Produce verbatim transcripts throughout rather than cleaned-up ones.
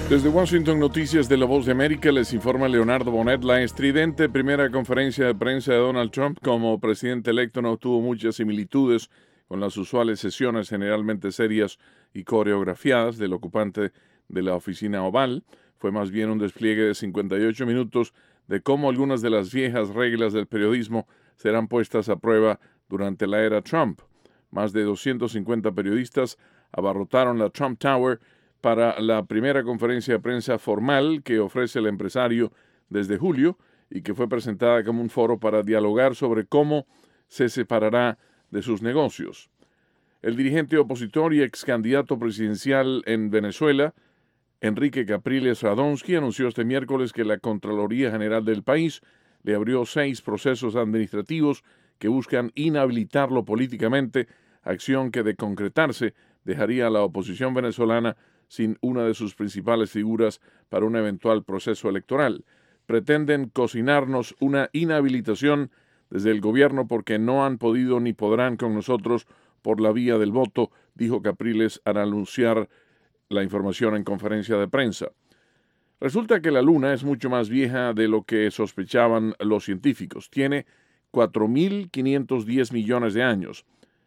Desde Washington, Noticias de La Voz de América, les informa Leonardo Bonet. La estridente primera conferencia de prensa de Donald Trump como presidente electo no tuvo muchas similitudes con las usuales sesiones generalmente serias y coreografiadas del ocupante de la oficina oval. Fue más bien un despliegue de cincuenta y ocho minutos de cómo algunas de las viejas reglas del periodismo serán puestas a prueba durante la era Trump. Más de doscientos cincuenta periodistas abarrotaron la Trump Tower para la primera conferencia de prensa formal que ofrece el empresario desde julio y que fue presentada como un foro para dialogar sobre cómo se separará de sus negocios. El dirigente opositor y ex candidato presidencial en Venezuela, Enrique Capriles Radonsky, anunció este miércoles que la Contraloría General del país le abrió seis procesos administrativos que buscan inhabilitarlo políticamente, acción que de concretarse dejaría a la oposición venezolana sin una de sus principales figuras para un eventual proceso electoral. Pretenden cocinarnos una inhabilitación desde el gobierno porque no han podido ni podrán con nosotros por la vía del voto, dijo Capriles al anunciar la información en conferencia de prensa. Resulta que la Luna es mucho más vieja de lo que sospechaban los científicos. Tiene cuatro mil quinientos diez millones de años.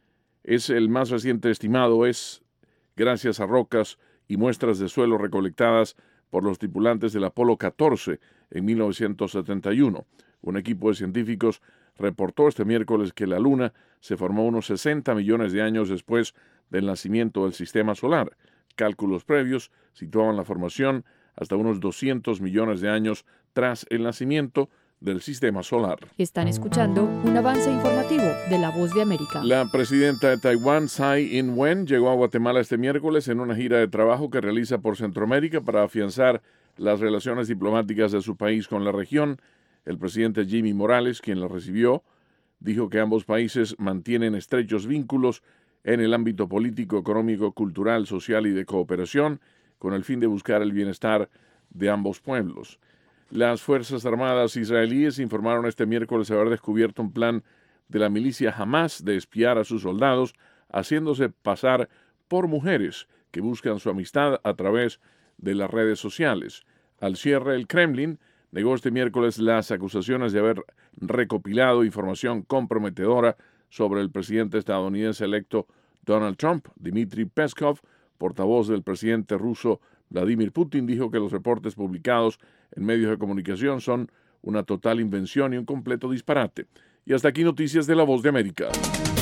Es el más reciente estimado, es gracias a rocas y muestras de suelo recolectadas por los tripulantes del Apolo catorce en mil novecientos setenta y uno. Un equipo de científicos reportó este miércoles que la Luna se formó unos sesenta millones de años después del nacimiento del Sistema Solar. Cálculos previos situaban la formación hasta unos doscientos millones de años tras el nacimiento del Sistema Solar. Están escuchando un avance informativo de La Voz de América. La presidenta de Taiwán, Tsai Ing-wen, llegó a Guatemala este miércoles en una gira de trabajo que realiza por Centroamérica para afianzar las relaciones diplomáticas de su país con la región. El presidente Jimmy Morales, quien la recibió, dijo que ambos países mantienen estrechos vínculos en el ámbito político, económico, cultural, social y de cooperación, con el fin de buscar el bienestar de ambos pueblos. Las Fuerzas Armadas israelíes informaron este miércoles haber descubierto un plan de la milicia Hamas de espiar a sus soldados, haciéndose pasar por mujeres que buscan su amistad a través de las redes sociales. Al cierre, el Kremlin negó este miércoles las acusaciones de haber recopilado información comprometedora sobre el presidente estadounidense electo Donald Trump. Dmitry Peskov, portavoz del presidente ruso Vladimir Putin, dijo que los reportes publicados en medios de comunicación son una total invención y un completo disparate. Y hasta aquí Noticias de La Voz de América.